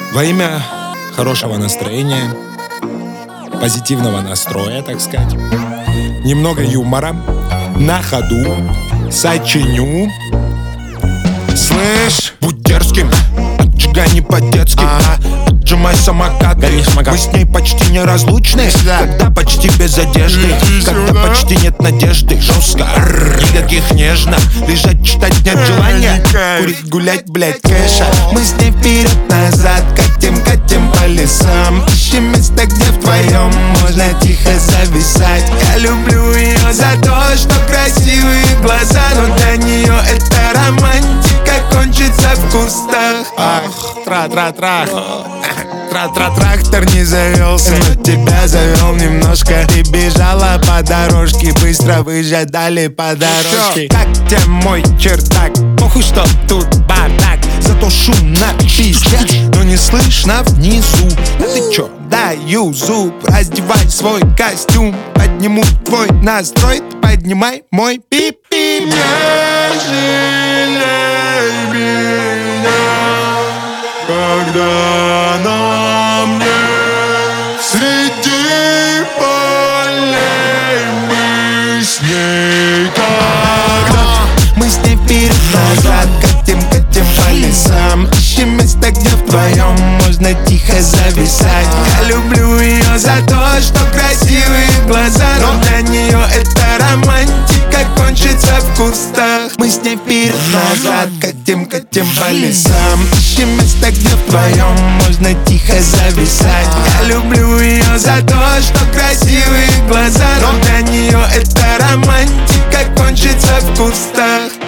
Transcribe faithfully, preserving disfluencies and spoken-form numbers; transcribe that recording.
Во имя хорошего настроения, позитивного настроя, так сказать, немного юмора, на ходу, сочиню. Слышь, будь дерзким, отжигай по-детски, ага. Отжимай самокат, мы с ней почти неразлучны, когда почти без одежды, когда почти нет надежды. Жестко, никаких нежно, лежать, читать нет желания, курить, гулять, блять, кэша. Мы с ней вперед-назад катим, катим по лесам, ищем место, где вдвоем можно тихо зависать. Я люблю ее за то, что красивые глаза, но для нее это романтика кончится в кустах. Ах, тра-тра-тра, тра-тра-трактор не завелся, но тебя завел немножко. Ты бежала по дорожке, быстро выжидали по дорожке. Как тебе мой чердак? Похуй, что тут бардак, зато шум на пизде, но не слышно внизу. Да ты чё, даю зуб, раздевай свой костюм, подниму твой настрой, поднимай мой пип-пип. Не жалей меня, когда на мне среди полей мы с ней тогда. Мы с ней вперед-назад катим, катим по лесам, ищем место, где вдвоем можно тихо зависать. Я люблю ее за то, что красивые глаза, но для нее это романтика кончится в кустах. Мы с ней вперед-назад катим, катим по лесам, ищем место, где вдвоем можно тихо зависать. Я люблю ее за то, что красивые глаза, но для нее это романтика кончится в кустах.